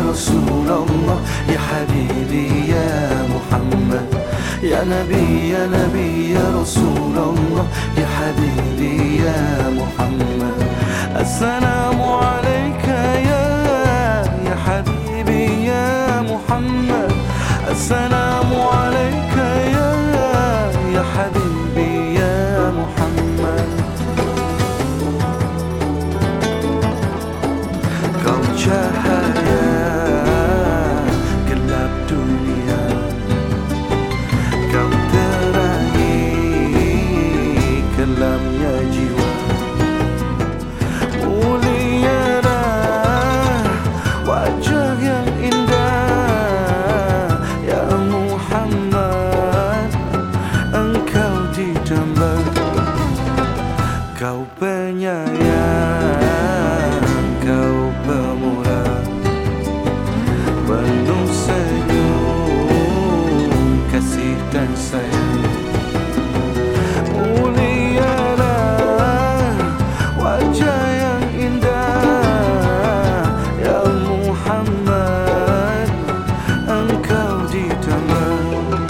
رسول الله يا حبيبي يا محمد يا نبي يا نبي يا رسول الله يا حبيبي يا محمد السلام عليك يا حبيبي يا محمد السلام عليك يا حبيبي يا محمد Kau cahaya gelap dunia, kau terangi kelamnya jiwa. Mulialah wajah yang indah ya Muhammad, engkau ditambah, kau penyayang, kau pemurah, penuh senyum, kasih dan sayang. Mulialah wajah yang indah ya Muhammad, engkau ditambah,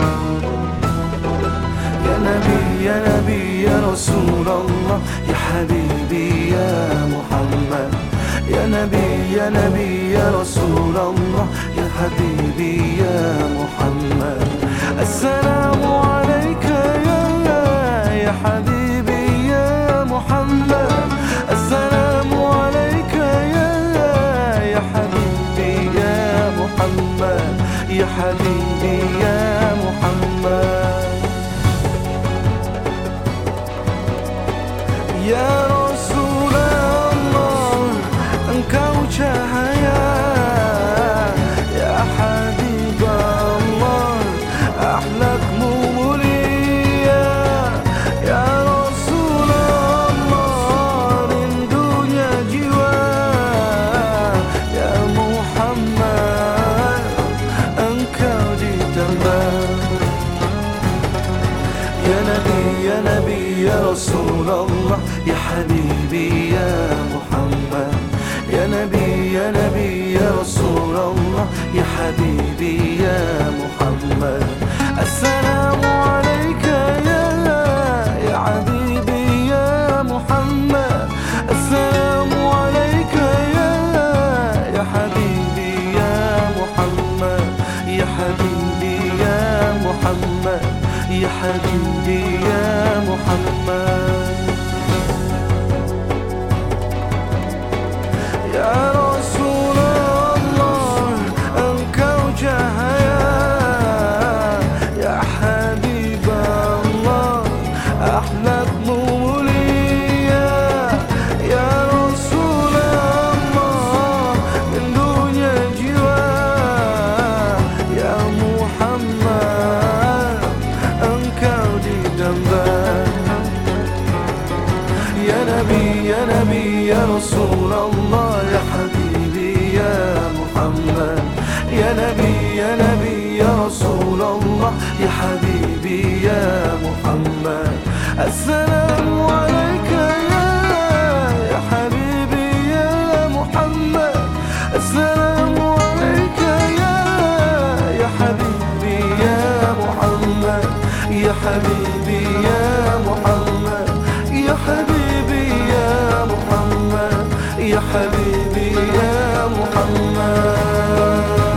ya Nabi ya Nabi ya Rasulullah ya Habibi ya Muhammad ya Nabi ya Nabi ya Rasulullah ya Habibi ya Muhammad Assalamu alayka ya Habibi ya Muhammad Assalamu alayka ya Habibi ya Muhammad ya Habibi ya Muhammad Ya Rasulullah, engkau cahaya, ya Habibullah, akhlakmu mulia. Ya Rasulullah, rindunya jiwa. Ya Muhammad, engkau ditambah. Ya Nabi, ya Nabi, ya Rasulullah ya Habibi ya Muhammad ya Nabi ya Nabi ya Rasulullah ya Habibi ya Muhammad Assalamu alayka ya Habibi ya Muhammad Assalamu alayka ya Habibi ya Muhammad ya Habibi ya Muhammad ya Habibi ya Muhammad Ya Rasulullah, engkau cahaya, ya Habibullah, akhlakmu mulia. Ya Rasulullah, rindunya jiwa. Ya Muhammad, engkau ditambah. Ya Nabi, ya Nabi, ya Rasulullah ya Habibi ya Muhammad Ya Nabi, ya Nabi, ya Rasulullah ya Habibi ya Muhammad Assalamu alayka ya Habibi ya Muhammad Assalamu alayka ya Habibi ya Muhammad Ya Habibi ya Muhammad Ya Habibi ya Muhammad Ya Habibi ya Muhammad